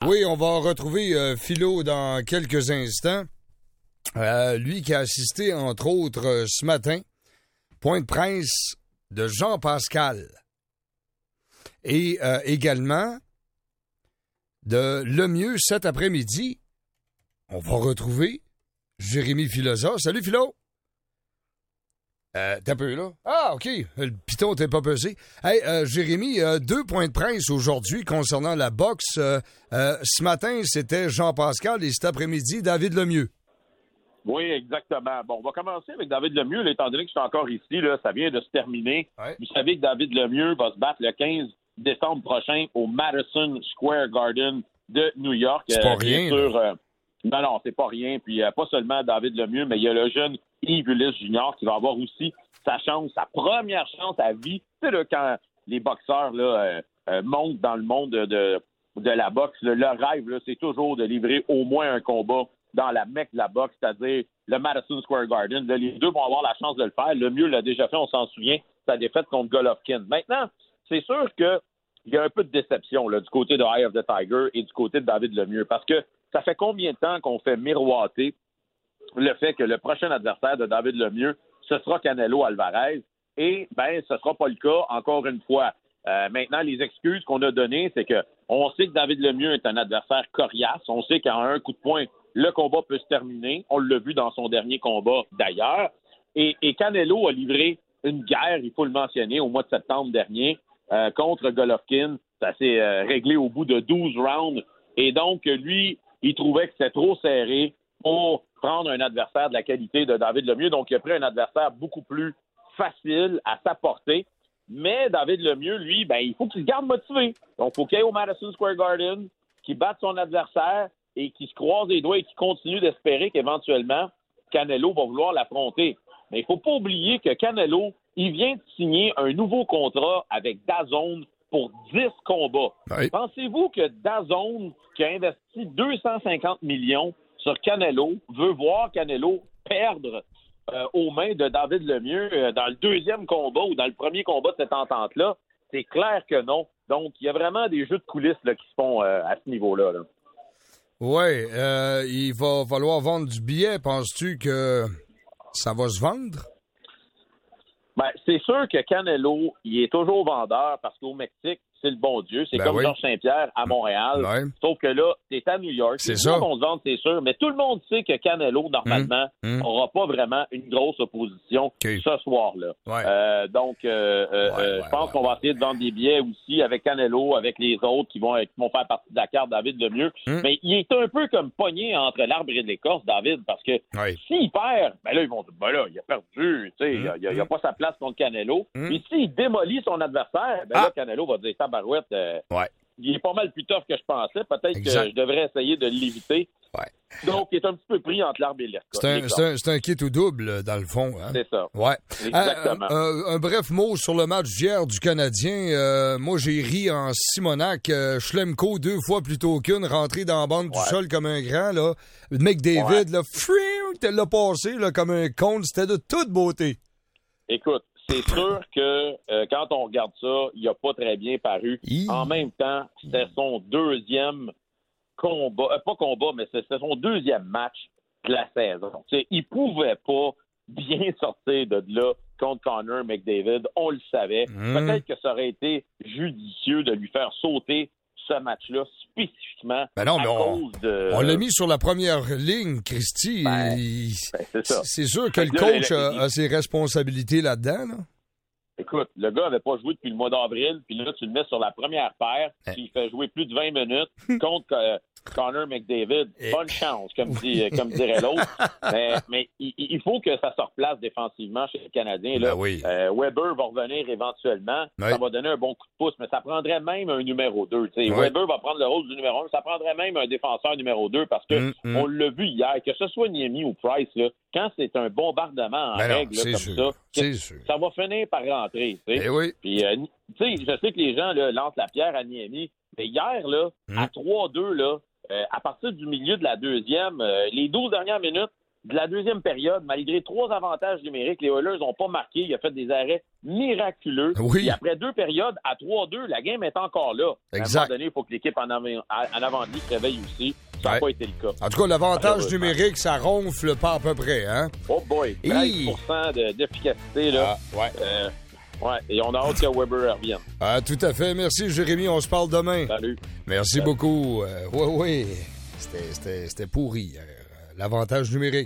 Oui, on va retrouver Philo dans quelques instants. Lui qui a assisté, entre autres, ce matin, point de presse de Jean Pascal. Et également de Lemieux cet après-midi. On va retrouver Jérémy Filosa. Salut, Philo! T'as peu là? Ah, OK. Le piton t'es pas pesé. Hey, Jérémy, 2 points de presse aujourd'hui concernant la boxe. Ce matin, c'était Jean Pascal et cet après-midi, David Lemieux. Oui, exactement. Bon, on va commencer avec David Lemieux, là, étant donné que je suis encore ici, là, ça vient de se terminer. Ouais. Vous savez que David Lemieux va se battre le 15 décembre prochain au Madison Square Garden de New York. C'est pas rien. Non, c'est pas rien. Puis pas seulement David Lemieux, mais il y a le jeune Yves Ulysse Junior qui va avoir aussi sa chance, sa première chance à vie. Tu sais, là, quand les boxeurs là, montent dans le monde de la boxe, là, leur rêve, là, c'est toujours de livrer au moins un combat dans la mecque de la boxe, c'est-à-dire le Madison Square Garden. Là, les deux vont avoir la chance de le faire. Lemieux l'a déjà fait, on s'en souvient, sa défaite contre Golovkin. Maintenant, c'est sûr qu'il y a un peu de déception là, du côté de Eye of the Tiger et du côté de David Lemieux, parce que ça fait combien de temps qu'on fait miroiter le fait que le prochain adversaire de David Lemieux, ce sera Canelo Alvarez, et ce sera pas le cas, encore une fois. Maintenant, les excuses qu'on a données, c'est que on sait que David Lemieux est un adversaire coriace, on sait qu'en un coup de poing, le combat peut se terminer. On l'a vu dans son dernier combat d'ailleurs. Et Canelo a livré une guerre, il faut le mentionner, au mois de septembre dernier contre Golovkin. Ça s'est réglé au bout de 12 rounds. Et donc, lui, il trouvait que c'était trop serré pour prendre un adversaire de la qualité de David Lemieux. Donc, il a pris un adversaire beaucoup plus facile à sa portée. Mais David Lemieux, lui, il faut qu'il se garde motivé. Donc, il faut qu'il aille au Madison Square Garden, qu'il batte son adversaire et qui se croise les doigts et qui continue d'espérer qu'éventuellement, Canelo va vouloir l'affronter. Mais il ne faut pas oublier que Canelo, il vient de signer un nouveau contrat avec DAZN pour 10 combats. Oui. Pensez-vous que DAZN, qui a investi 250 millions sur Canelo, veut voir Canelo perdre aux mains de David Lemieux dans le deuxième combat ou dans le premier combat de cette entente-là? C'est clair que non. Donc, il y a vraiment des jeux de coulisses là, qui se font à ce niveau-là. Là. Oui, il va falloir vendre du billet. Penses-tu que ça va se vendre? C'est sûr que Canelo, il est toujours vendeur parce qu'au Mexique, c'est le bon Dieu. C'est comme Georges Saint-Pierre à Montréal. Sauf que là, t'es à New York. C'est ça. Ils vont se vendre, c'est sûr. Mais tout le monde sait que Canelo, normalement, n'aura pas vraiment une grosse opposition ce soir-là. Ouais. Je pense qu'on va essayer de vendre des billets aussi avec Canelo, avec les autres qui vont faire partie de la carte David Lemieux. Mais il est un peu comme pogné entre l'arbre et l'écorce, David, parce que s'il perd, là, ils vont dire, là, il a perdu. Il a pas sa place contre Canelo. Mais s'il démolit son adversaire, là, Canelo va dire, tabarouette, il est pas mal plus tough que je pensais. Peut-être que je devrais essayer de l'éviter. Ouais. Donc, il est un petit peu pris entre l'arbre et l'écorce. C'est un kit ou double, dans le fond. Hein? C'est ça. Ouais. Exactement. Un bref mot sur le match d'hier du Canadien. Moi, j'ai ri en Simonac. Schlemko, 2 fois plutôt qu'une, rentré dans la bande du sol comme un grand. Là. McDavid, là, l'a passé là, comme un con. C'était de toute beauté. Écoute, c'est sûr que quand on regarde ça, il n'a pas très bien paru. En même temps, c'était son deuxième combat, pas combat, mais c'était son deuxième match de la saison. T'sais, il pouvait pas bien sortir de là contre Connor McDavid. On le savait. Peut-être que ça aurait été judicieux de lui faire sauter ce match-là spécifiquement on l'a mis sur la première ligne, Christy. C'est ça. C'est sûr que le coach a ses responsabilités là-dedans. Là. Écoute, le gars n'avait pas joué depuis le mois d'avril, puis là, tu le mets sur la première paire, puis il fait jouer plus de 20 minutes contre Connor McDavid. Bonne chance, comme dirait l'autre. Mais il faut que ça se replace défensivement chez les Canadiens. Là. Weber va revenir éventuellement. Ça va donner un bon coup de pouce, mais ça prendrait même un numéro 2. Weber va prendre le rôle du numéro 1, ça prendrait même un défenseur numéro 2 parce que on l'a vu hier, que ce soit Niemi ou Price, là, quand c'est un bombardement en règle là, comme ça va finir par rentrer. Puis, je sais que les gens là, lancent la pierre à Niemi, mais hier, là, à 3-2, là, à partir du milieu de la deuxième, les 12 dernières minutes, de la deuxième période, malgré 3 avantages numériques, les Oilers n'ont pas marqué. Il a fait des arrêts miraculeux. Oui. Et après 2 périodes, à 3-2, la game est encore là. Exact. À un moment donné, il faut que l'équipe en avant de lui se réveille aussi. Ça n'a pas été le cas. En tout cas, l'avantage numérique, ça ronfle pas à peu près, hein? Oh boy, 13% d'efficacité, là. Ouais, et on a hâte que Weber revienne. Ah, tout à fait. Merci, Jérémy. On se parle demain. Salut. Merci beaucoup. Oui. C'était pourri, l'avantage numérique.